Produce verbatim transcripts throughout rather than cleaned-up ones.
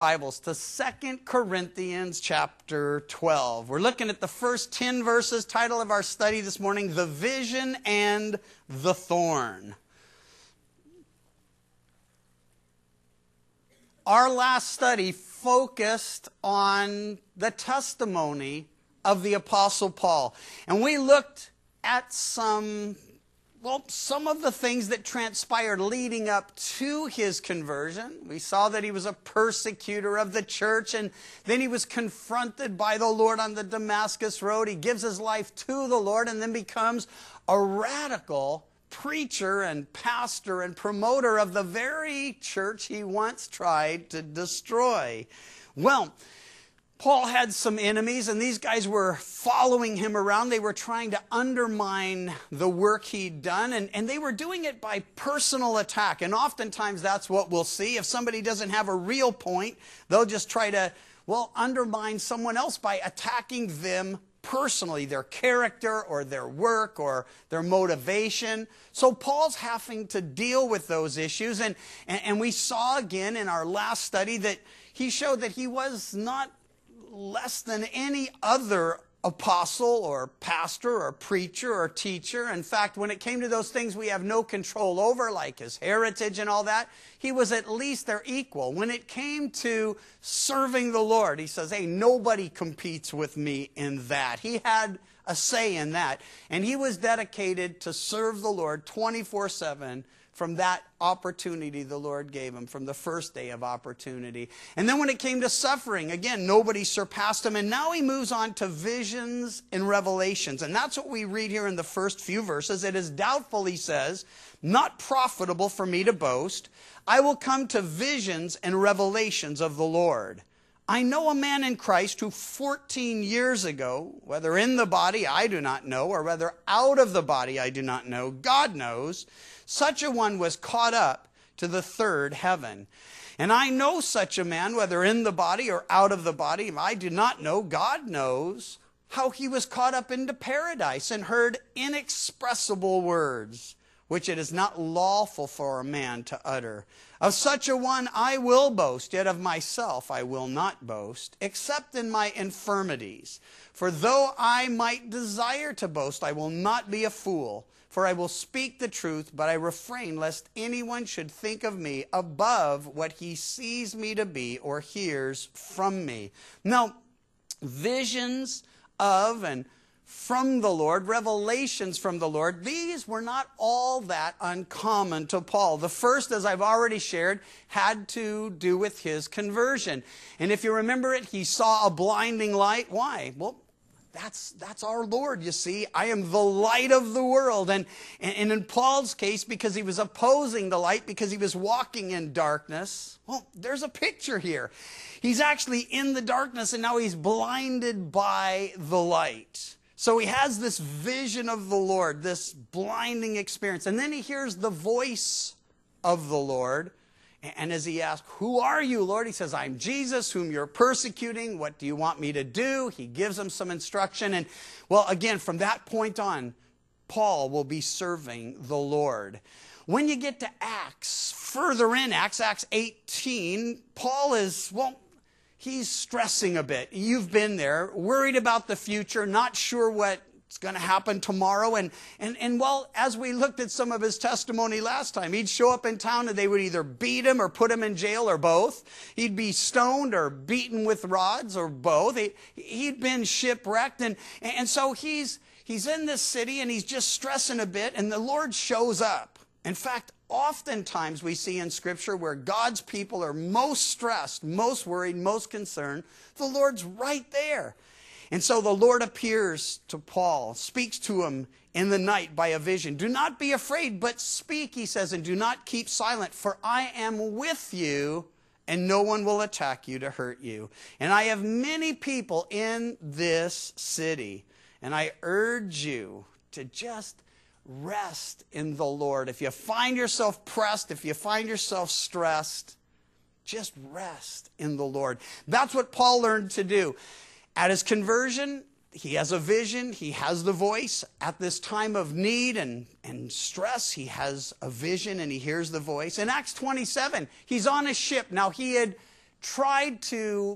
Bibles to Second Corinthians chapter twelve. We're looking at the first ten verses. Title of our study this morning, The Vision and the Thorn. Our last study focused on the testimony of the Apostle Paul. And we looked at some Well, some of the things that transpired leading up to his conversion. We saw that he was a persecutor of the church, and then he was confronted by the Lord on the Damascus Road. He gives his life to the Lord and then becomes a radical preacher and pastor and promoter of the very church he once tried to destroy. Well, Paul had some enemies, and these guys were following him around. They were trying to undermine the work he'd done, and, and they were doing it by personal attack. And oftentimes that's what we'll see. If somebody doesn't have a real point, they'll just try to, well, undermine someone else by attacking them personally, their character or their work or their motivation. So Paul's having to deal with those issues. And, and, and we saw again in our last study that he showed that he was not less than any other apostle or pastor or preacher or teacher. In fact, when it came to those things we have no control over, like his heritage and all that, he was at least their equal. When it came to serving the Lord, he says, hey, nobody competes with me in that. He had a say in that. And he was dedicated to serve the Lord twenty-four seven from that opportunity the Lord gave him, from the first day of opportunity. And then when it came to suffering, again, nobody surpassed him. And now he moves on to visions and revelations. And that's what we read here in the first few verses. It is doubtful, he says, not profitable for me to boast. I will come to visions and revelations of the Lord. I know a man in Christ who fourteen years ago, whether in the body I do not know, or whether out of the body I do not know, God knows, such a one was caught up to the third heaven. And I know such a man, whether in the body or out of the body, I do not know, God knows, how he was caught up into paradise and heard inexpressible words, which it is not lawful for a man to utter. Of such a one I will boast, yet of myself I will not boast, except in my infirmities. For though I might desire to boast, I will not be a fool. For I will speak the truth, but I refrain lest anyone should think of me above what he sees me to be or hears from me. Now, visions of and from the Lord, revelations from the Lord, these were not all that uncommon to Paul. The first, as I've already shared, had to do with his conversion. And if you remember it, he saw a blinding light. Why? Well, That's that's our Lord, you see. I am the light of the world. And, and in Paul's case, because he was opposing the light, because he was walking in darkness, well, there's a picture here. He's actually in the darkness, and now he's blinded by the light. So he has this vision of the Lord, this blinding experience. And then he hears the voice of the Lord. And as he asks, who are you, Lord? He says, I'm Jesus, whom you're persecuting. What do you want me to do? He gives him some instruction. And, well, again, from that point on, Paul will be serving the Lord. When you get to Acts, further in Acts, Acts eighteen, Paul is, well, he's stressing a bit. You've been there, worried about the future, not sure what it's going to happen tomorrow. And, and, and well, as we looked at some of his testimony last time, he'd show up in town and they would either beat him or put him in jail or both. He'd be stoned or beaten with rods or both. He, he'd been shipwrecked. And, and so he's, he's in this city and he's just stressing a bit, and the Lord shows up. In fact, oftentimes we see in Scripture where God's people are most stressed, most worried, most concerned, the Lord's right there. And so the Lord appears to Paul, speaks to him in the night by a vision. Do not be afraid, but speak, he says, and do not keep silent, for I am with you, and no one will attack you to hurt you. And I have many people in this city, and I urge you to just rest in the Lord. If you find yourself pressed, if you find yourself stressed, just rest in the Lord. That's what Paul learned to do. At his conversion, he has a vision, he has the voice. At this time of need and, and stress, he has a vision and he hears the voice. In Acts twenty-seven, he's on a ship. Now, he had tried to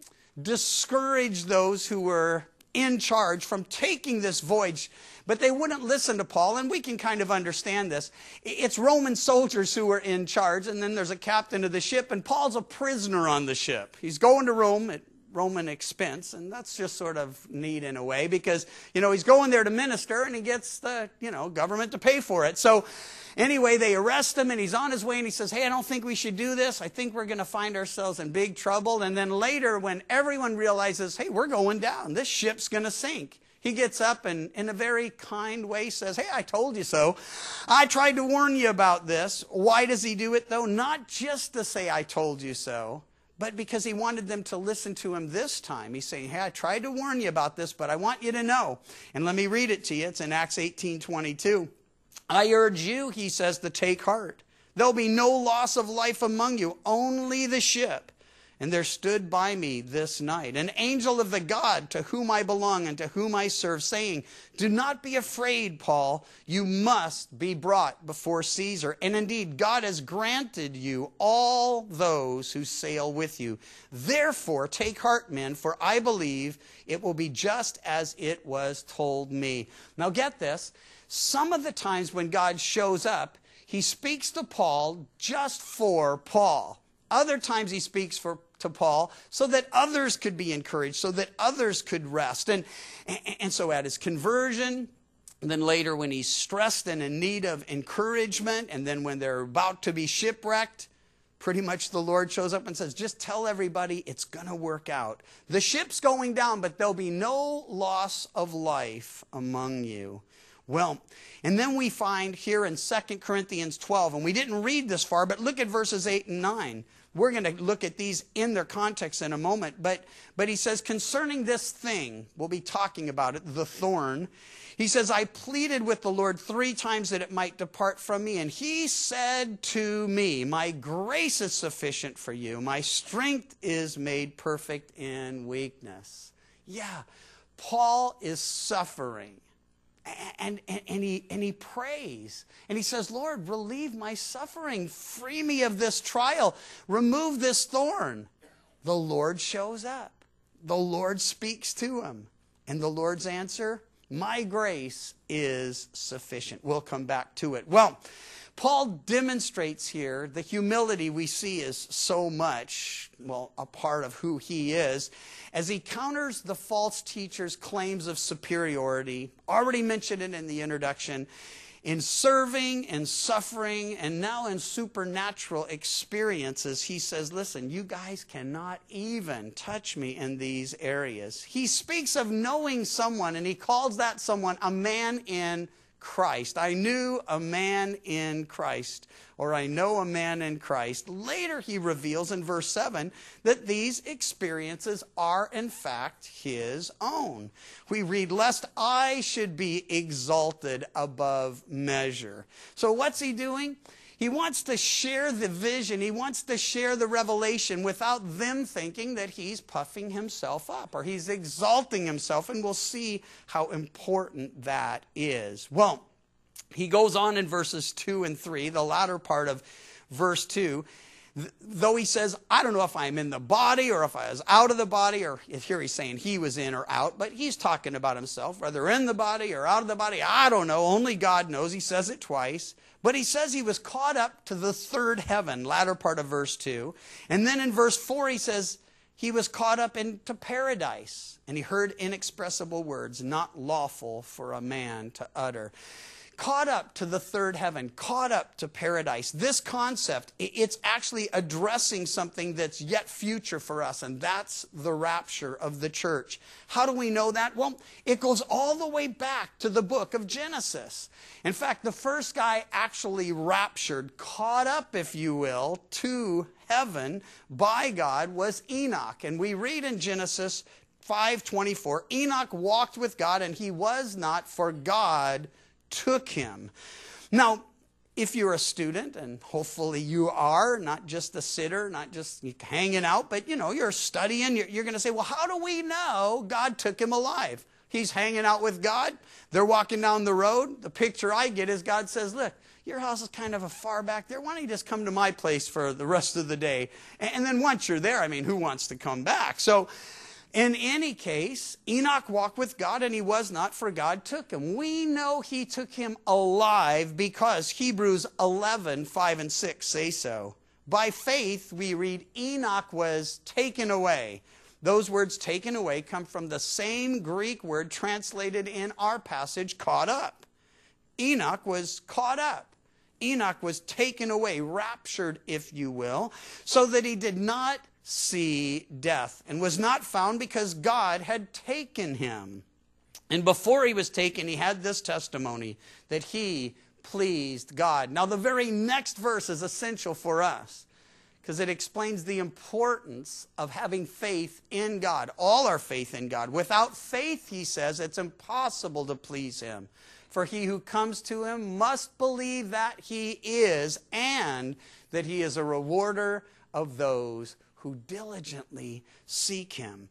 discourage those who were in charge from taking this voyage, but they wouldn't listen to Paul, and we can kind of understand this. It's Roman soldiers who are in charge, and then there's a captain of the ship, and Paul's a prisoner on the ship. He's going to Rome at Roman expense, and that's just sort of neat in a way, because, you know, he's going there to minister, and he gets the, you know, government to pay for it. So anyway, they arrest him, and he's on his way, and he says, hey, I don't think we should do this. I think we're going to find ourselves in big trouble. And then later, when everyone realizes, hey, we're going down, this ship's going to sink, he gets up and in a very kind way says, hey, I told you so. I tried to warn you about this. Why does he do it, though? Not just to say, I told you so, but because he wanted them to listen to him this time. He's saying, hey, I tried to warn you about this, but I want you to know. And let me read it to you. It's in Acts eighteen twenty-two. I urge you, he says, to take heart. There'll be no loss of life among you, only the ship. And there stood by me this night an angel of the God to whom I belong and to whom I serve, saying, do not be afraid, Paul. You must be brought before Caesar. And indeed, God has granted you all those who sail with you. Therefore, take heart, men, for I believe it will be just as it was told me. Now get this. Some of the times when God shows up, he speaks to Paul just for Paul. Other times he speaks for, to Paul so that others could be encouraged, so that others could rest. And, and, and so at his conversion, and then later when he's stressed and in need of encouragement, and then when they're about to be shipwrecked, pretty much the Lord shows up and says, just tell everybody it's going to work out. The ship's going down, but there'll be no loss of life among you. Well, and then we find here in Second Corinthians twelve, and we didn't read this far, but look at verses eight and nine. We're going to look at these in their context in a moment. But, but he says, concerning this thing, we'll be talking about it, the thorn. He says, I pleaded with the Lord three times that it might depart from me. And he said to me, my grace is sufficient for you. My strength is made perfect in weakness. Yeah, Paul is suffering. And, and, and, he, and he prays. And he says, Lord, relieve my suffering. Free me of this trial. Remove this thorn. The Lord shows up. The Lord speaks to him. And the Lord's answer, my grace is sufficient. We'll come back to it. Well, Paul demonstrates here the humility we see is so much, well, a part of who he is, as he counters the false teachers' claims of superiority, already mentioned it in the introduction, in serving and suffering and now in supernatural experiences. He says, listen, you guys cannot even touch me in these areas. He speaks of knowing someone, and he calls that someone a man in Christ. I knew a man in Christ, or I know a man in Christ. Later he reveals in verse seven that these experiences are in fact his own. We read, lest I should be exalted above measure. So what's he doing? He wants to share the vision. He wants to share the revelation without them thinking that he's puffing himself up or he's exalting himself. And we'll see how important that is. Well, he goes on in verses two and three, the latter part of verse two. Though he says, I don't know if I'm in the body or if I was out of the body, or here he's saying he was in or out, but he's talking about himself, whether in the body or out of the body. I don't know. Only God knows. He says it twice. But he says he was caught up to the third heaven, latter part of verse two. And then in verse four, he says he was caught up into paradise. And he heard inexpressible words, not lawful for a man to utter. Caught up to the third heaven, caught up to paradise. This concept, it's actually addressing something that's yet future for us, and that's the rapture of the church. How do we know that? Well, it goes all the way back to the book of Genesis. In fact, the first guy actually raptured, caught up, if you will, to heaven by God was Enoch. And we read in Genesis five twenty-four, Enoch walked with God, and he was not, for God took him. Now, if you're a student, and hopefully you are, not just a sitter, not just hanging out, but you know, you're studying, you're, you're going to say, well, how do we know God took him alive? He's hanging out with God. They're walking down the road. The picture I get is God says, look, your house is kind of a far back there. Why don't you just come to my place for the rest of the day? And then once you're there, I mean, who wants to come back? So in any case, Enoch walked with God, and he was not, for God took him. We know he took him alive because Hebrews eleven, five and six say so. By faith, we read, Enoch was taken away. Those words, taken away, come from the same Greek word translated in our passage, caught up. Enoch was caught up. Enoch was taken away, raptured, if you will, so that he did not see death, and was not found because God had taken him. And before he was taken, he had this testimony, that he pleased God. Now, the very next verse is essential for us, because it explains the importance of having faith in God, all our faith in God. Without faith, he says, it's impossible to please him. For he who comes to him must believe that he is, and that he is a rewarder of those who diligently seek him.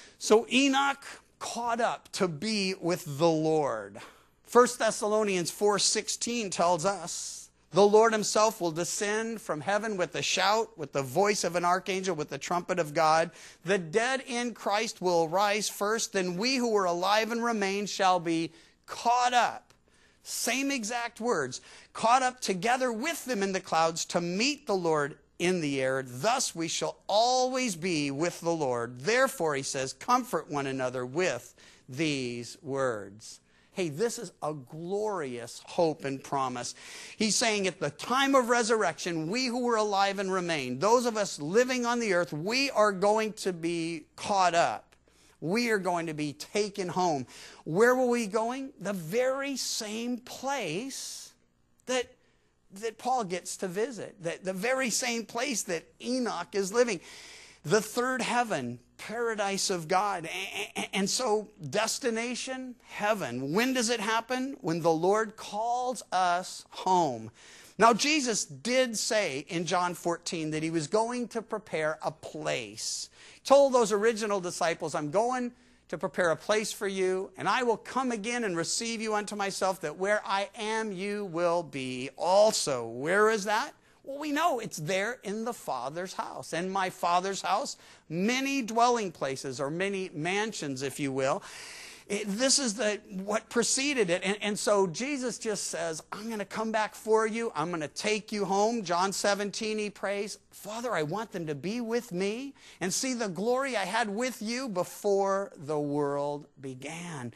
So Enoch caught up to be with the Lord. First Thessalonians four sixteen tells us, the Lord himself will descend from heaven with a shout, with the voice of an archangel, with the trumpet of God. The dead in Christ will rise first, then we who are alive and remain shall be caught up. Same exact words. Caught up together with them in the clouds to meet the Lord in the air. Thus we shall always be with the Lord. Therefore, he says, comfort one another with these words. Hey, this is a glorious hope and promise. He's saying at the time of resurrection, we who are alive and remain, those of us living on the earth, we are going to be caught up. We are going to be taken home. Where will we going? The very same place that, that Paul gets to visit. The, the very same place that Enoch is living. The third heaven, paradise of God. And so, destination, heaven. When does it happen? When the Lord calls us home. Now, Jesus did say in John fourteen that he was going to prepare a place. He told those original disciples, I'm going to prepare a place for you, and I will come again and receive you unto myself, that where I am, you will be also. Where is that? Well, we know it's there in the Father's house. In my Father's house, many dwelling places, or many mansions, if you will. It, this is the what preceded it. And, and so Jesus just says, I'm going to come back for you. I'm going to take you home. John seventeen, he prays, Father, I want them to be with me and see the glory I had with you before the world began.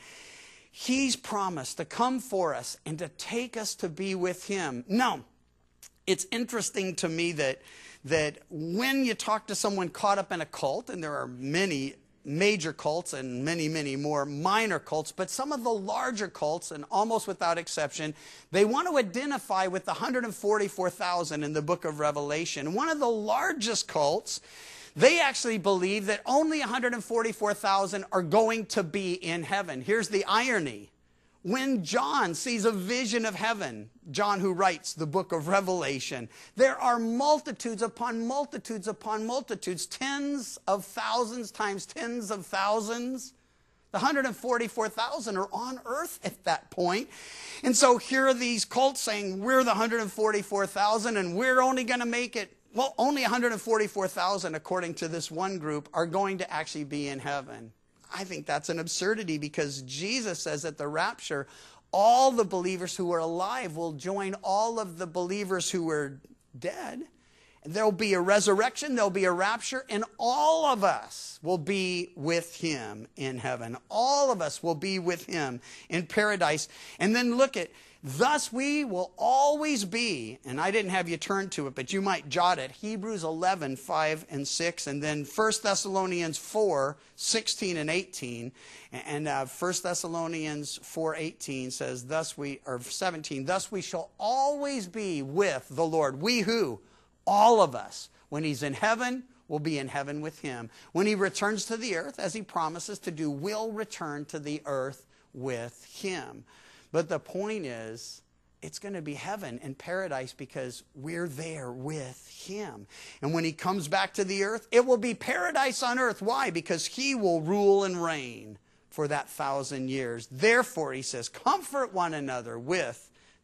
He's promised to come for us and to take us to be with him. Now, it's interesting to me that, that when you talk to someone caught up in a cult, and there are many major cults and many, many more minor cults, but some of the larger cults, and almost without exception, they want to identify with the one hundred forty-four thousand in the book of Revelation. One of the largest cults, they actually believe that only one hundred forty-four thousand are going to be in heaven. Here's the irony. When John sees a vision of heaven, John who writes the book of Revelation, there are multitudes upon multitudes upon multitudes, tens of thousands times tens of thousands. The one hundred forty-four thousand are on earth at that point. And so here are these cults saying, we're the one hundred forty-four thousand and we're only going to make it. Well, only one hundred forty-four thousand, according to this one group, are going to actually be in heaven. I think that's an absurdity, because Jesus says at the rapture, all the believers who are alive will join all of the believers who were dead. There'll be a resurrection, there'll be a rapture, and all of us will be with him in heaven. All of us will be with him in paradise. And then look at, thus we will always be, and I didn't have you turn to it, but you might jot it, Hebrews eleven, five and six, and then First Thessalonians four, sixteen and eighteen, and uh, First Thessalonians four, eighteen says, thus we, or seventeen, thus we shall always be with the Lord. We who? All of us. When he's in heaven, we'll be in heaven with him. When he returns to the earth, as he promises to do, we'll return to the earth with him. But the point is, it's going to be heaven and paradise because we're there with him. And when he comes back to the earth, it will be paradise on earth. Why? Because he will rule and reign for that thousand years. Therefore, he says, comfort one another with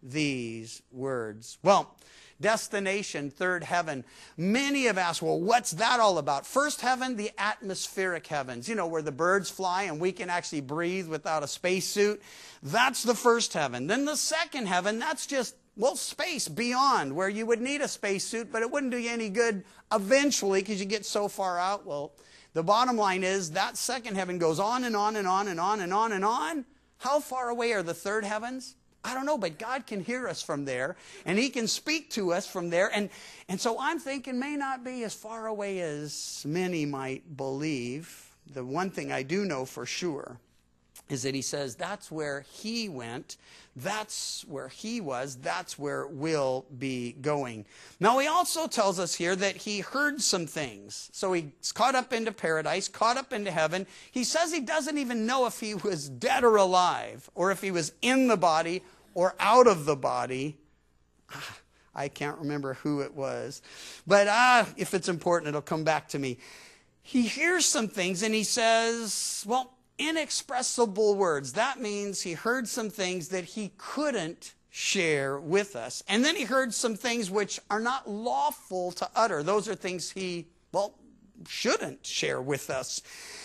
these words? Well, destination, third heaven. Many have asked, well, what's that all about? First heaven, the atmospheric heavens, you know, where the birds fly and we can actually breathe without a spacesuit. That's the first heaven. Then the second heaven, that's just, well, space beyond, where you would need a spacesuit, but it wouldn't do you any good eventually because you get so far out. Well, the bottom line is that second heaven goes on and on and on and on and on and on. How far away are the third heavens? I don't know, but God can hear us from there, and He can speak to us from there. And, and so I'm thinking may not be as far away as many might believe. The one thing I do know for sure is that He says that's where He went, that's where He was, that's where we'll be going. Now He also tells us here that He heard some things. So He's caught up into paradise, caught up into heaven. He says He doesn't even know if He was dead or alive, or if He was in the body or out of the body. I can't remember who it was. But ah, if it's important, it'll come back to me. He hears some things and He says, well, inexpressible words. That means He heard some things that He couldn't share with us. And then He heard some things which are not lawful to utter. Those are things He, well, shouldn't share with us.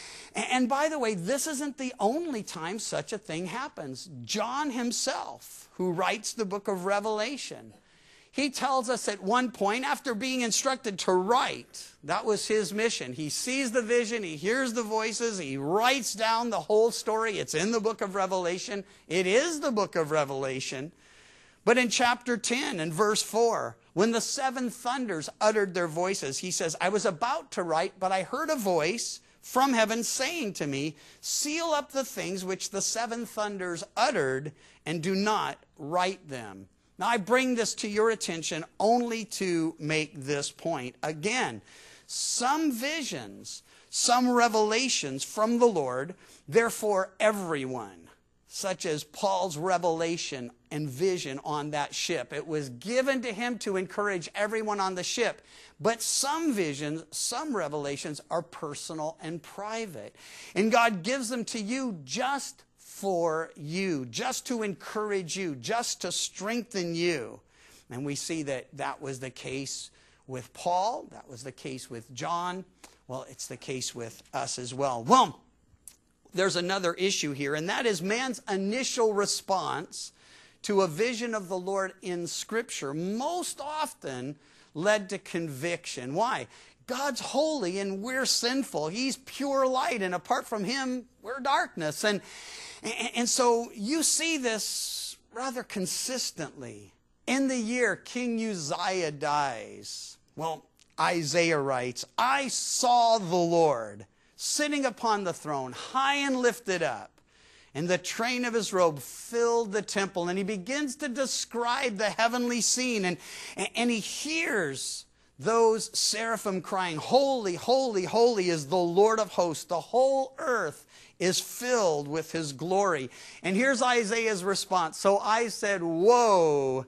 And by the way, this isn't the only time such a thing happens. John himself, who writes the book of Revelation, he tells us at one point, after being instructed to write, that was his mission. He sees the vision, he hears the voices, he writes down the whole story. It's in the book of Revelation. It is the book of Revelation. But in chapter ten and verse four, when the seven thunders uttered their voices, he says, I was about to write, but I heard a voice from heaven saying to me, seal up the things which the seven thunders uttered and do not write them. Now I bring this to your attention only to make this point. Again, some visions, some revelations from the Lord, therefore everyone, such as Paul's revelation and vision on that ship. It was given to him to encourage everyone on the ship. But some visions, some revelations are personal and private. And God gives them to you just for you, just to encourage you, just to strengthen you. And we see that that was the case with Paul. That was the case with John. Well, it's the case with us as well. Well, there's another issue here, and that is man's initial response to a vision of the Lord in Scripture most often led to conviction. Why? God's holy and we're sinful. He's pure light, and apart from Him, we're darkness. And, and so you see this rather consistently. In the year King Uzziah dies, well, Isaiah writes, I saw the Lord sitting upon the throne, high and lifted up, and the train of His robe filled the temple. And he begins to describe the heavenly scene. And, and he hears those seraphim crying, holy, holy, holy is the Lord of hosts. The whole earth is filled with His glory. And here's Isaiah's response. So I said, woe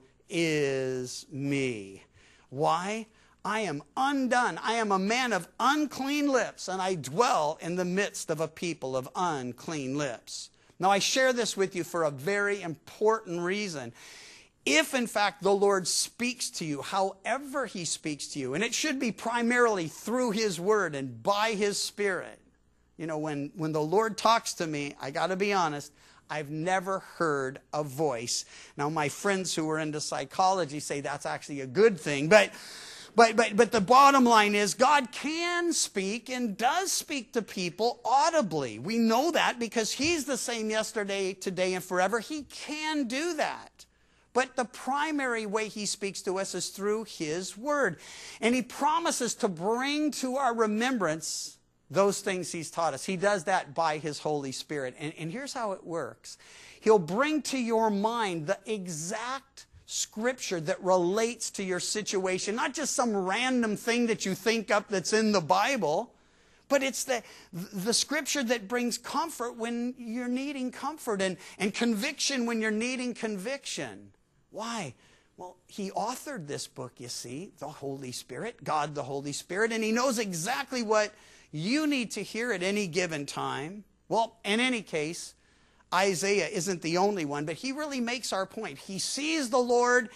is me. Why? I am undone. I am a man of unclean lips, and I dwell in the midst of a people of unclean lips. Now, I share this with you for a very important reason. If, in fact, the Lord speaks to you, however He speaks to you, and it should be primarily through His Word and by His Spirit. You know, when, when the Lord talks to me, I got to be honest, I've never heard a voice. Now, my friends who are into psychology say that's actually a good thing, but... But, but, but the bottom line is God can speak and does speak to people audibly. We know that because He's the same yesterday, today, and forever. He can do that. But the primary way He speaks to us is through His Word. And He promises to bring to our remembrance those things He's taught us. He does that by His Holy Spirit. And, and here's how it works. He'll bring to your mind the exact Scripture that relates to your situation, not just some random thing that you think up that's in the Bible, but it's the, the Scripture that brings comfort when you're needing comfort and, and conviction when you're needing conviction. Why? Well, He authored this book, you see, the Holy Spirit, God the Holy Spirit, and He knows exactly what you need to hear at any given time. Well, in any case, Isaiah isn't the only one, but he really makes our point. He sees the Lord.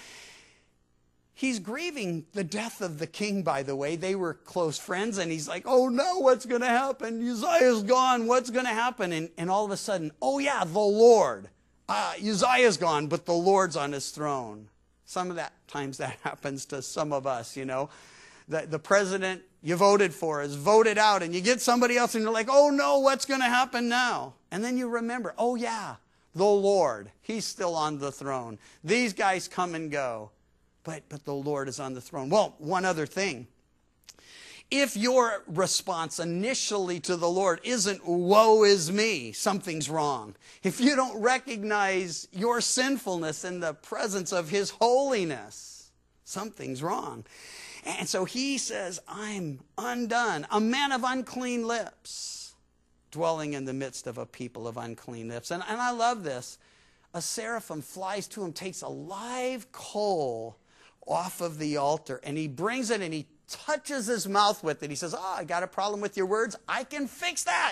He's grieving the death of the king, by the way. They were close friends, and he's like, oh no, what's going to happen? Uzziah's gone. What's going to happen? And, and all of a sudden, oh yeah, the Lord. Uh, Uzziah's gone, but the Lord's on his throne. Some of that times that happens to some of us, you know. The, the president you voted for is voted out, and you get somebody else, and you're like, oh no, what's going to happen now? And then you remember, oh yeah, the Lord. He's still on the throne. These guys come and go. But, but the Lord is on the throne. Well, one other thing. If your response initially to the Lord isn't, woe is me, something's wrong. If you don't recognize your sinfulness in the presence of his holiness, something's wrong. And so he says, I'm undone, a man of unclean lips, dwelling in the midst of a people of unclean lips. And, and I love this. A seraphim flies to him, takes a live coal off of the altar, and he brings it and he touches his mouth with it. He says, oh, I got a problem with your words. I can fix that.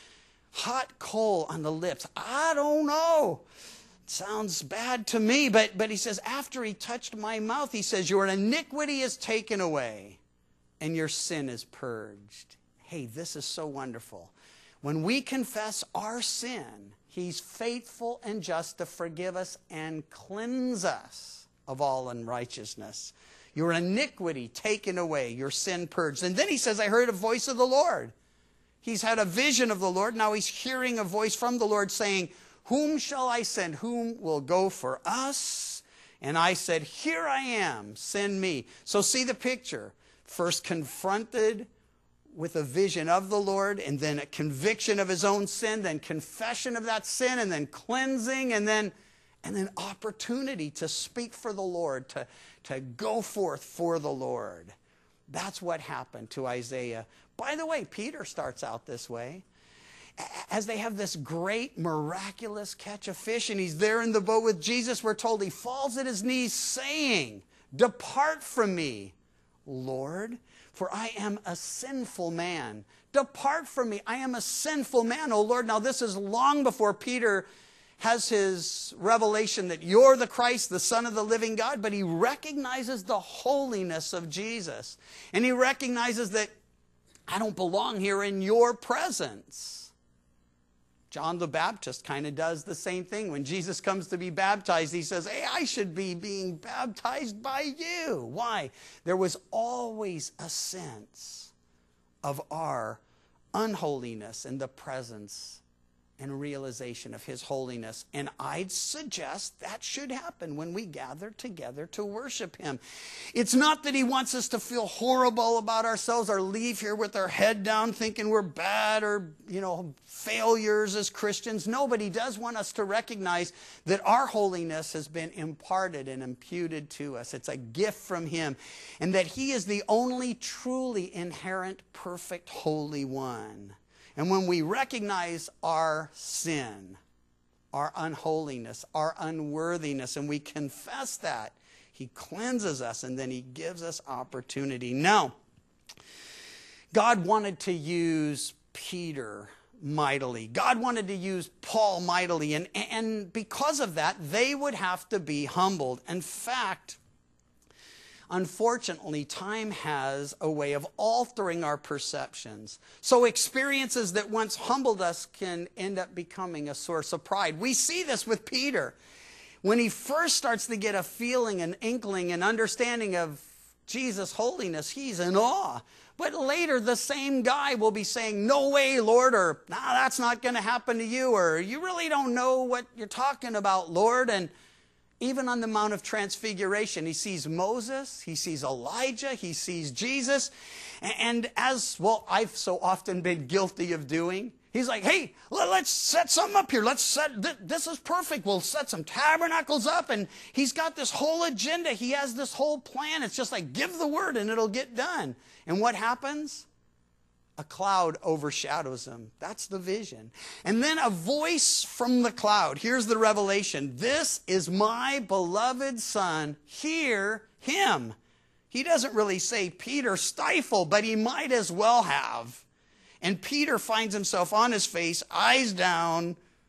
Hot coal on the lips. I don't know. It sounds bad to me, but, but he says, after he touched my mouth, he says, your iniquity is taken away and your sin is purged. Hey, this is so wonderful. When we confess our sin, he's faithful and just to forgive us and cleanse us of all unrighteousness. Your iniquity taken away, your sin purged. And then he says, I heard a voice of the Lord. He's had a vision of the Lord. Now he's hearing a voice from the Lord saying, whom shall I send? Whom will go for us? And I said, here I am, send me. So see the picture. First confronted with a vision of the Lord, and then a conviction of his own sin, then confession of that sin, and then cleansing, and then And then opportunity to speak for the Lord, to, to go forth for the Lord. That's what happened to Isaiah. By the way, Peter starts out this way. As they have this great, miraculous catch of fish, and he's there in the boat with Jesus, we're told he falls at his knees saying, depart from me, Lord, for I am a sinful man. Depart from me, I am a sinful man, O Lord. Now this is long before Peter has his revelation that you're the Christ, the Son of the living God, but he recognizes the holiness of Jesus. And he recognizes that I don't belong here in your presence. John the Baptist kind of does the same thing. When Jesus comes to be baptized, he says, hey, I should be being baptized by you. Why? There was always a sense of our unholiness in the presence and realization of his holiness. And I'd suggest that should happen when we gather together to worship him. It's not that he wants us to feel horrible about ourselves or leave here with our head down thinking we're bad or, you know, failures as Christians. No, but he does want us to recognize that our holiness has been imparted and imputed to us. It's a gift from him. And that he is the only truly inherent, perfect, holy one. And when we recognize our sin, our unholiness, our unworthiness, and we confess that, he cleanses us and then he gives us opportunity. Now, God wanted to use Peter mightily. God wanted to use Paul mightily. And, and because of that, they would have to be humbled. In fact, unfortunately, time has a way of altering our perceptions. So experiences that once humbled us can end up becoming a source of pride. We see this with Peter. When he first starts to get a feeling, an inkling, an understanding of Jesus' holiness, he's in awe. But later, the same guy will be saying, no way, Lord, or nah, that's not going to happen to you, or you really don't know what you're talking about, Lord. And even on the Mount of Transfiguration, he sees Moses, he sees Elijah, he sees Jesus. And as, well, I've so often been guilty of doing, he's like, hey, let's set something up here. Let's set, this is perfect. We'll set some tabernacles up. And he's got this whole agenda. He has this whole plan. It's just like, give the word and it'll get done. And what happens? A cloud overshadows him. That's the vision. And then a voice from the cloud. Here's the revelation. This is my beloved son. Hear him. He doesn't really say, Peter, stifle, but he might as well have. And Peter finds himself on his face, eyes down,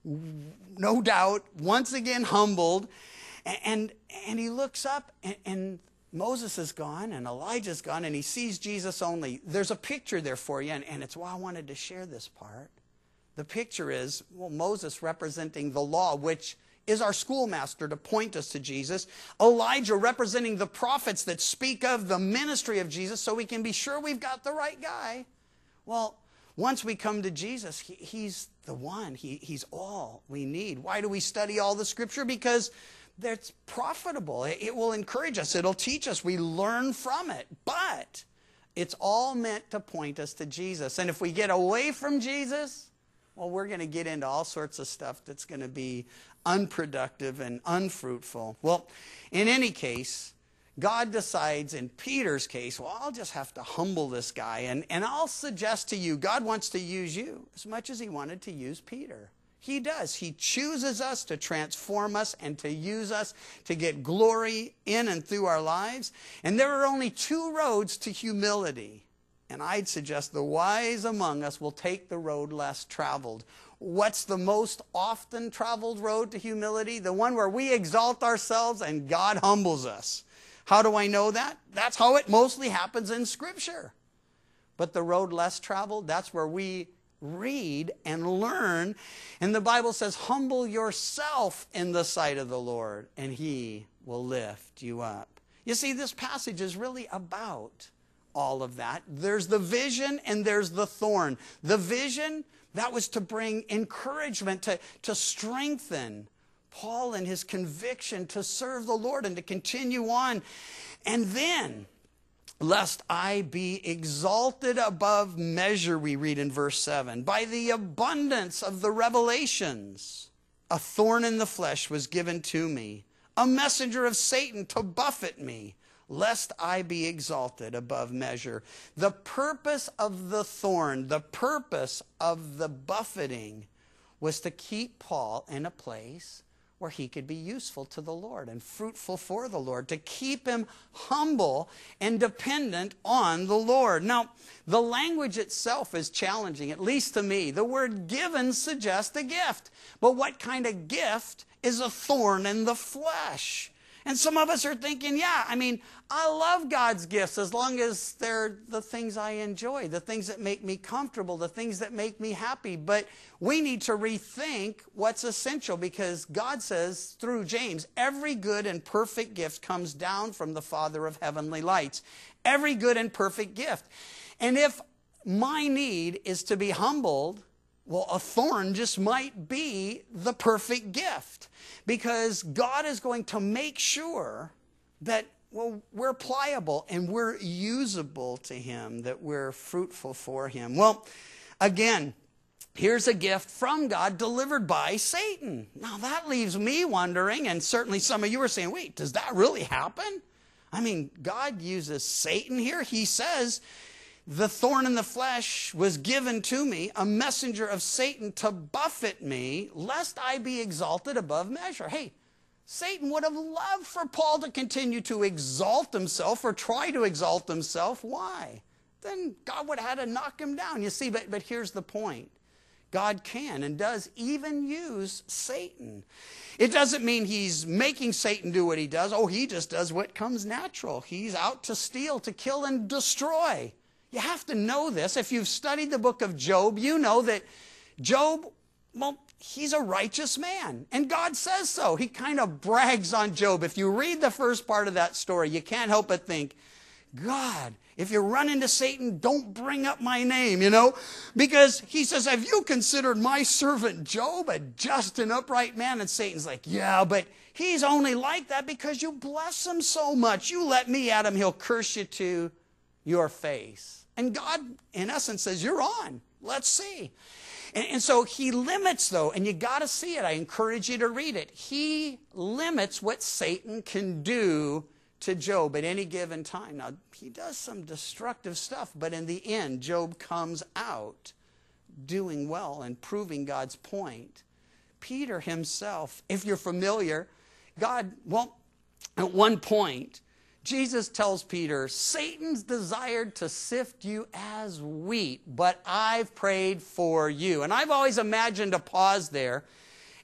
no doubt, once again humbled. And, and he looks up, and, and Moses is gone, and Elijah's gone, and he sees Jesus only. There's a picture there for you, and, and it's why I wanted to share this part. The picture is, well, Moses representing the law, which is our schoolmaster to point us to Jesus. Elijah representing the prophets that speak of the ministry of Jesus, so we can be sure we've got the right guy. Well, once we come to Jesus, he, he's the one. He, he's all we need. Why do we study all the Scripture? Because that's profitable. It, it will encourage us. It'll teach us. We learn from it. But it's all meant to point us to Jesus. And if we get away from Jesus, well, we're going to get into all sorts of stuff that's going to be unproductive and unfruitful. Well, in any case, God decides in Peter's case, well, I'll just have to humble this guy. And, and I'll suggest to you, God wants to use you as much as he wanted to use Peter. He does. He chooses us to transform us and to use us to get glory in and through our lives. And there are only two roads to humility. And I'd suggest the wise among us will take the road less traveled. What's the most often traveled road to humility? The one where we exalt ourselves and God humbles us. How do I know that? That's how it mostly happens in Scripture. But the road less traveled, that's where we read and learn. And the Bible says, humble yourself in the sight of the Lord, and he will lift you up. You see, this passage is really about all of that. There's the vision and there's the thorn. The vision, that was to bring encouragement, to, to strengthen Paul in his conviction to serve the Lord and to continue on. And then, lest I be exalted above measure, we read in verse seven, by the abundance of the revelations, a thorn in the flesh was given to me, a messenger of Satan to buffet me, lest I be exalted above measure. The purpose of the thorn, the purpose of the buffeting was to keep Paul in a place where he could be useful to the Lord and fruitful for the Lord, to keep him humble and dependent on the Lord. Now, the language itself is challenging, at least to me. The word given suggests a gift. But what kind of gift is a thorn in the flesh? And some of us are thinking, yeah, I mean, I love God's gifts as long as they're the things I enjoy, the things that make me comfortable, the things that make me happy. But we need to rethink what's essential, because God says through James, every good and perfect gift comes down from the Father of heavenly lights. Every good and perfect gift. And if my need is to be humbled, well, a thorn just might be the perfect gift, because God is going to make sure that, well, we're pliable and we're usable to him, that we're fruitful for him. Well, again, here's a gift from God delivered by Satan. Now that leaves me wondering, and certainly some of you are saying, wait, does that really happen? I mean, God uses Satan here. He says, the thorn in the flesh was given to me, a messenger of Satan to buffet me, lest I be exalted above measure. Hey, Satan would have loved for Paul to continue to exalt himself or try to exalt himself. Why? Then God would have had to knock him down. You see, but, but here's the point. God can and does even use Satan. It doesn't mean he's making Satan do what he does. Oh, he just does what comes natural. He's out to steal, to kill, and destroy. You have to know this. If you've studied the book of Job, you know that Job, well, he's a righteous man. And God says so. He kind of brags on Job. If you read the first part of that story, you can't help but think, God, if you run into Satan, don't bring up my name, you know. Because he says, have you considered my servant Job a just and upright man? And Satan's like, yeah, but he's only like that because you bless him so much. You let me at him, he'll curse you to your face. And God, in essence, says, you're on. Let's see. And, and so he limits, though, and you got to see it. I encourage you to read it. He limits what Satan can do to Job at any given time. Now, he does some destructive stuff, but in the end, Job comes out doing well and proving God's point. Peter himself, if you're familiar, God, well, at one point, Jesus tells Peter, Satan's desired to sift you as wheat, but I've prayed for you. And I've always imagined a pause there,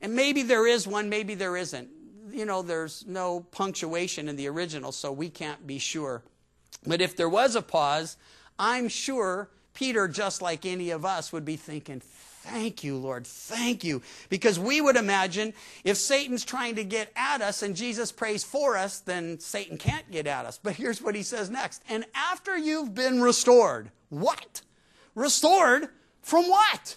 And maybe there is one, maybe there isn't. You know, there's no punctuation in the original, so we can't be sure. But if there was a pause, I'm sure Peter, just like any of us, would be thinking, thank you, Lord, thank you. Because we would imagine if Satan's trying to get at us and Jesus prays for us, then Satan can't get at us. But here's what he says next. And after you've been restored, what? Restored from what?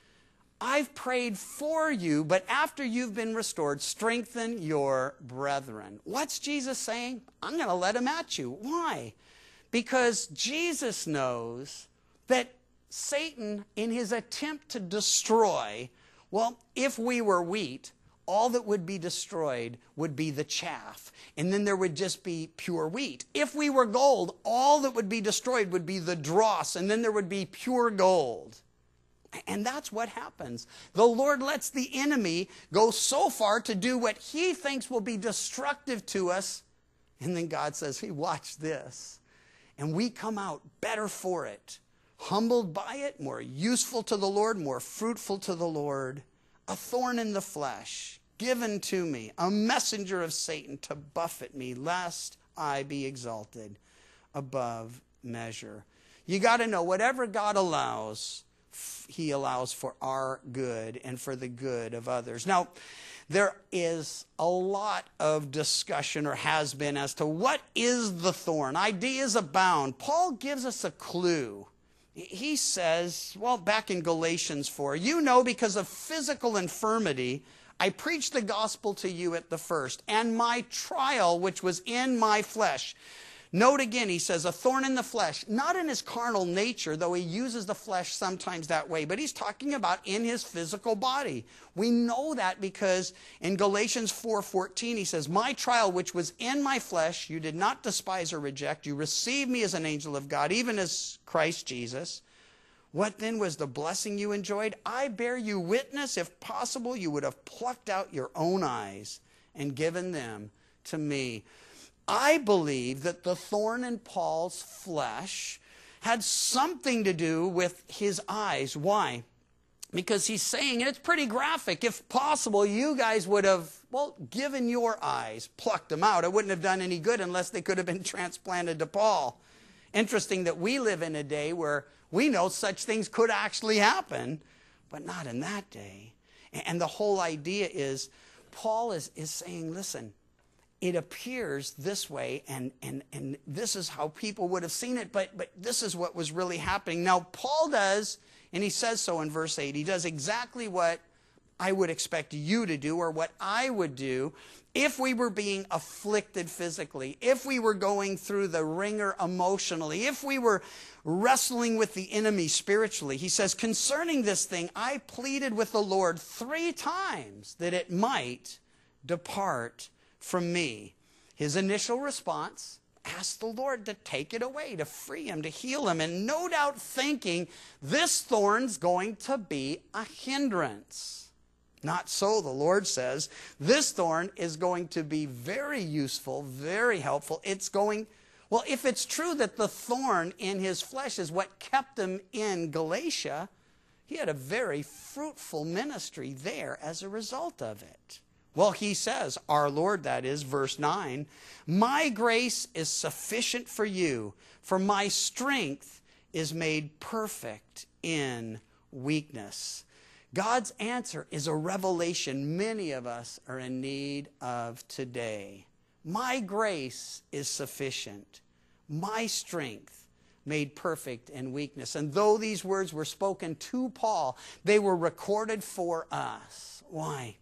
I've prayed for you, but after you've been restored, strengthen your brethren. What's Jesus saying? I'm going to let him at you. Why? Because Jesus knows that Satan, in his attempt to destroy, well, if we were wheat, all that would be destroyed would be the chaff, and then there would just be pure wheat. If we were gold, all that would be destroyed would be the dross, and then there would be pure gold. And that's what happens. The Lord lets the enemy go so far to do what he thinks will be destructive to us, and then God says, hey, watch this. And we come out better for it, humbled by it, more useful to the Lord, more fruitful to the Lord, a thorn in the flesh, given to me, a messenger of Satan to buffet me, lest I be exalted above measure. You got to know, whatever God allows, he allows for our good and for the good of others. Now, there is a lot of discussion, or has been, as to what is the thorn. Ideas abound. Paul gives us a clue. He says, well, back in Galatians four, you know, because of physical infirmity, I preached the gospel to you at the first, and my trial, which was in my flesh. Note again, he says, a thorn in the flesh, not in his carnal nature, though he uses the flesh sometimes that way, but he's talking about in his physical body. We know that because in Galatians four fourteen, he says, my trial, which was in my flesh, you did not despise or reject. You received me as an angel of God, even as Christ Jesus. What then was the blessing you enjoyed? I bear you witness, if possible, you would have plucked out your own eyes and given them to me. I believe that the thorn in Paul's flesh had something to do with his eyes. Why? Because he's saying, and it's pretty graphic, if possible, you guys would have, well, given your eyes, plucked them out. It wouldn't have done any good unless they could have been transplanted to Paul. Interesting that we live in a day where we know such things could actually happen, but not in that day. And the whole idea is, Paul is, is saying, listen, it appears this way, and, and, and this is how people would have seen it, but, but this is what was really happening. Now, Paul does, and he says so in verse eight, he does exactly what I would expect you to do, or what I would do if we were being afflicted physically, if we were going through the ringer emotionally, if we were wrestling with the enemy spiritually. He says, concerning this thing, I pleaded with the Lord three times that it might depart from me. His initial response, asked the Lord to take it away, to free him, to heal him, and no doubt thinking this thorn's going to be a hindrance. Not so, the Lord says. This thorn is going to be very useful, very helpful. It's going, well, if it's true that the thorn in his flesh is what kept him in Galatia, he had a very fruitful ministry there as a result of it. Well, he says, our Lord, that is, verse nine, my grace is sufficient for you, for my strength is made perfect in weakness. God's answer is a revelation many of us are in need of today. My grace is sufficient. My strength made perfect in weakness. And though these words were spoken to Paul, they were recorded for us. Why?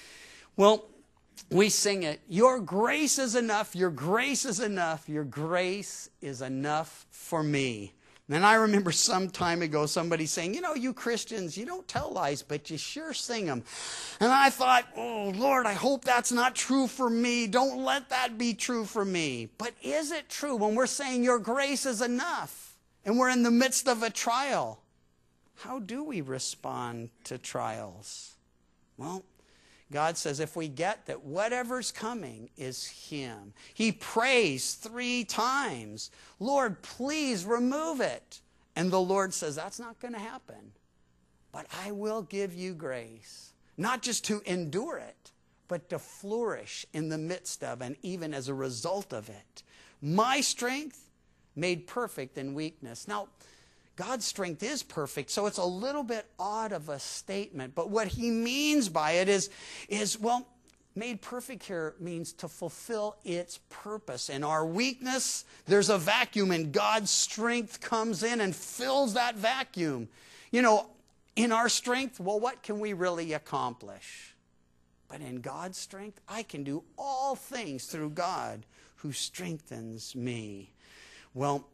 Well, we sing it, your grace is enough, your grace is enough, your grace is enough for me. And I remember some time ago somebody saying, you know, you Christians, you don't tell lies, but you sure sing them. And I thought, oh, Lord, I hope that's not true for me. Don't let that be true for me. But is it true when we're saying your grace is enough and we're in the midst of a trial? How do we respond to trials? Well, God says if we get that whatever's coming is him. He prays three times, Lord, please remove it. And the Lord says, that's not going to happen. But I will give you grace. not just to endure it, but to flourish in the midst of and even as a result of it. My strength made perfect in weakness. Now, God's strength is perfect, so it's a little bit odd of a statement. But what he means by it is, is well, made perfect here means to fulfill its purpose. In our weakness, there's a vacuum, and God's strength comes in and fills that vacuum. You know, in our strength, well, what can we really accomplish? But in God's strength, I can do all things through God who strengthens me. Well,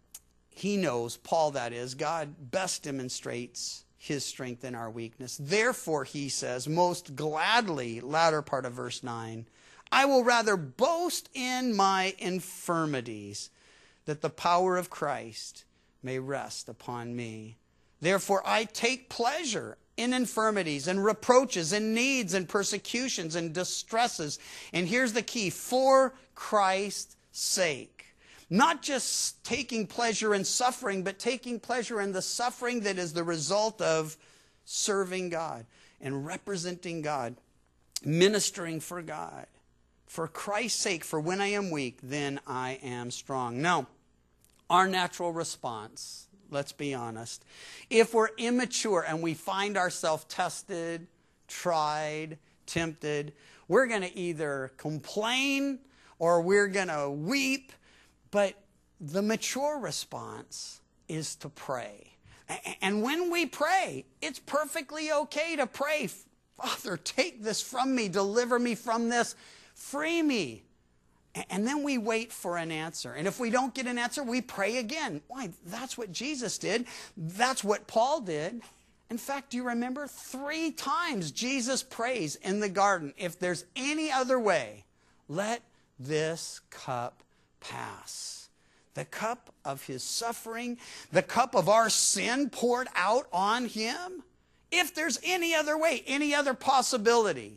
he knows, Paul that is, God best demonstrates his strength in our weakness. Therefore, he says, most gladly, latter part of verse nine, I will rather boast in my infirmities, that the power of Christ may rest upon me. Therefore, I take pleasure in infirmities and reproaches and needs and persecutions and distresses. And here's the key, for Christ's sake. Not just taking pleasure in suffering, but taking pleasure in the suffering that is the result of serving God and representing God, ministering for God. For Christ's sake, for when I am weak, then I am strong. Now, our natural response, let's be honest, if we're immature and we find ourselves tested, tried, tempted, we're going to either complain or we're going to weep. But the mature response is to pray. And when we pray, it's perfectly okay to pray, Father, take this from me, deliver me from this, free me. And then we wait for an answer. And if we don't get an answer, we pray again. Why? That's what Jesus did. That's what Paul did. In fact, do you remember? Three times Jesus prays in the garden, if there's any other way, let this cup pass. The cup of his suffering, the cup of our sin poured out on him. If there's any other way, any other possibility,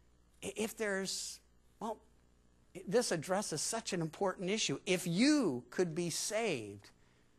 if there's, well, this addresses such an important issue. If you could be saved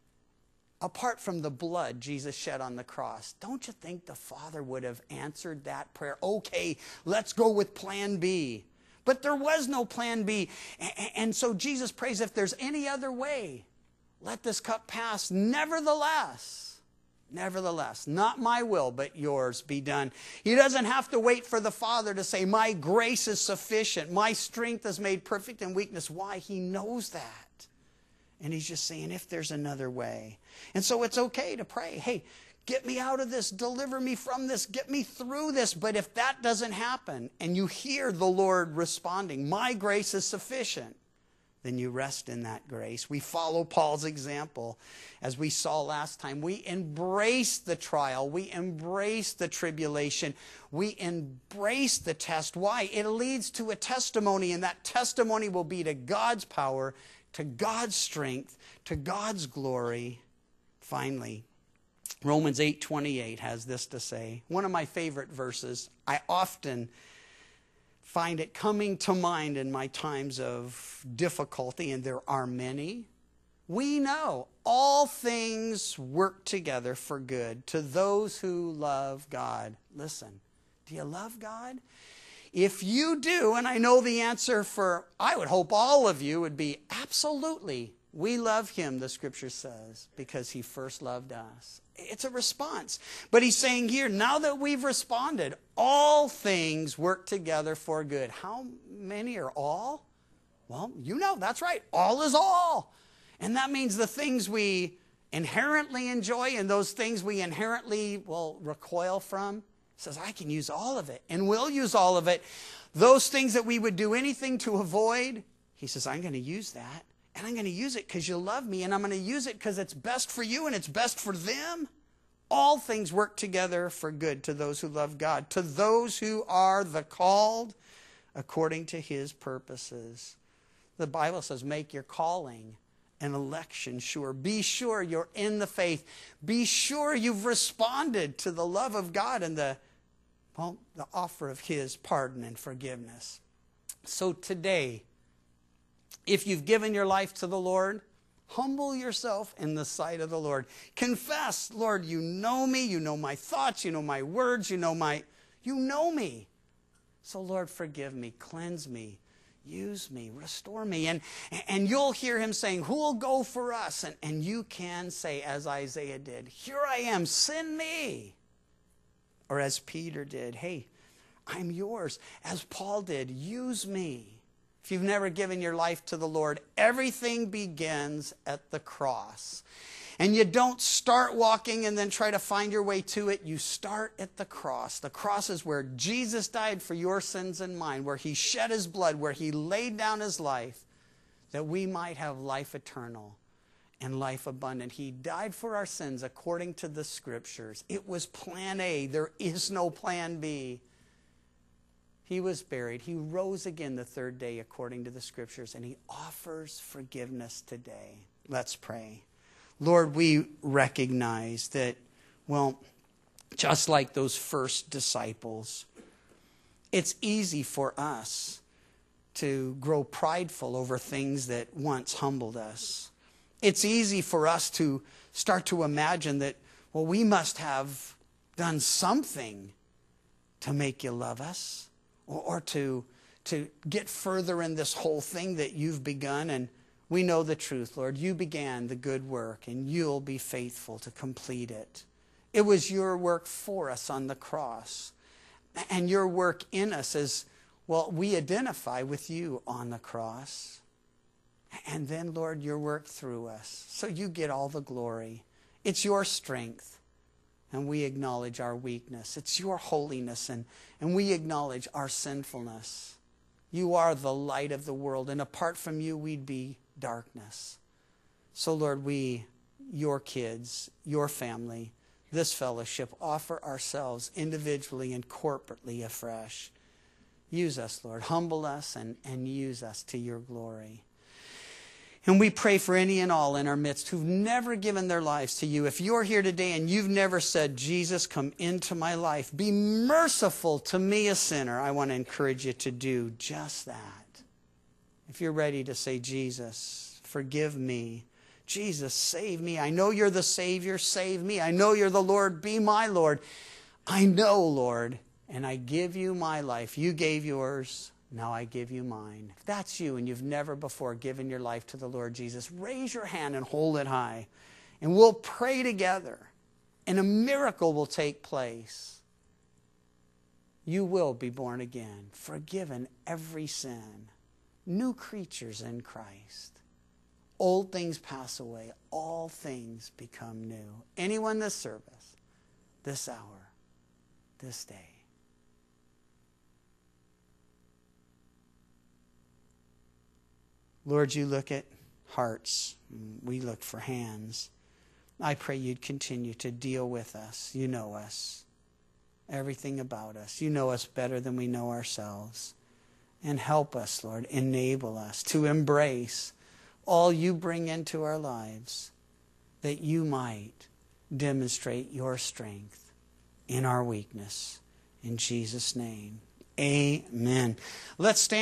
apart from the blood Jesus shed on the cross, don't you think the Father would have answered that prayer? Okay, let's go with plan B. But there was no plan B. And so Jesus prays, if there's any other way, let this cup pass. Nevertheless, nevertheless, not my will, but yours be done. He doesn't have to wait for the Father to say, my grace is sufficient. My strength is made perfect in weakness. Why? He knows that. And he's just saying, if there's another way. And so it's okay to pray, hey, get me out of this, deliver me from this, get me through this. But if that doesn't happen, and you hear the Lord responding, my grace is sufficient, then you rest in that grace. We follow Paul's example. As we saw last time, we embrace the trial. We embrace the tribulation. We embrace the test. Why? It leads to a testimony, and that testimony will be to God's power, to God's strength, to God's glory. Finally, Romans eight twenty-eight has this to say. One of my favorite verses. I often find it coming to mind in my times of difficulty, and there are many. We know all things work together for good to those who love God. Listen, do you love God? If you do, and I know the answer for, I would hope all of you would be absolutely. We love him, the scripture says, because he first loved us. It's a response. But he's saying here, now that we've responded, all things work together for good. How many are all? Well, you know, that's right. All is all. And that means the things we inherently enjoy and those things we inherently will recoil from. Says, I can use all of it and will use all of it. Those things that we would do anything to avoid, he says, I'm going to use that. And I'm going to use it because you love me. And I'm going to use it because it's best for you and it's best for them. All things work together for good to those who love God, to those who are the called according to his purposes. The Bible says, make your calling and election sure. Be sure you're in the faith. Be sure you've responded to the love of God and the, well, the offer of his pardon and forgiveness. So today, if you've given your life to the Lord, humble yourself in the sight of the Lord. Confess, Lord, you know me, you know my thoughts, you know my words, you know my, You know me. So Lord, forgive me, cleanse me, use me, restore me. And, and you'll hear him saying, who will go for us? And, and you can say, as Isaiah did, here I am, send me. Or as Peter did, hey, I'm yours. As Paul did, use me. If you've never given your life to the Lord, everything begins at the cross. And you don't start walking and then try to find your way to it. You start at the cross. The cross is where Jesus died for your sins and mine, where he shed his blood, where he laid down his life, that we might have life eternal and life abundant. He died for our sins according to the Scriptures. It was plan A. There is no plan B. He was buried. He rose again the third day according to the Scriptures, and he offers forgiveness today. Let's pray. Lord, we recognize that, well, just like those first disciples, it's easy for us to grow prideful over things that once humbled us. It's easy for us to start to imagine that, well, we must have done something to make you love us, or, or to, to get further in this whole thing that you've begun. And we know the truth, Lord. You began the good work, and you'll be faithful to complete it. It was your work for us on the cross. And your work in us is, well, we identify with you on the cross. And then, Lord, your work through us. So you get all the glory. It's your strength, and we acknowledge our weakness. It's your holiness, and, and we acknowledge our sinfulness. You are the light of the world, and apart from you, we'd be darkness. So, Lord, we, your kids, your family, this fellowship, offer ourselves individually and corporately afresh. Use us, Lord. Humble us and, and use us to your glory. And we pray for any and all in our midst who've never given their lives to you. If you're here today and you've never said, Jesus, come into my life, be merciful to me, a sinner, I want to encourage you to do just that. If you're ready to say, Jesus, forgive me. Jesus, save me. I know you're the Savior. Save me. I know you're the Lord. Be my Lord. I know, Lord, and I give you my life. You gave yours. Now I give you mine. If that's you and you've never before given your life to the Lord Jesus, raise your hand and hold it high. And we'll pray together. And a miracle will take place. You will be born again, forgiven every sin. New creatures in Christ. Old things pass away. All things become new. Anyone this service, this hour, this day. Lord, you look at hearts. We look for hands. I pray you'd continue to deal with us. You know us. Everything about us. You know us better than we know ourselves. And help us, Lord. Enable us to embrace all you bring into our lives, that you might demonstrate your strength in our weakness. In Jesus' name, amen. Let's stand.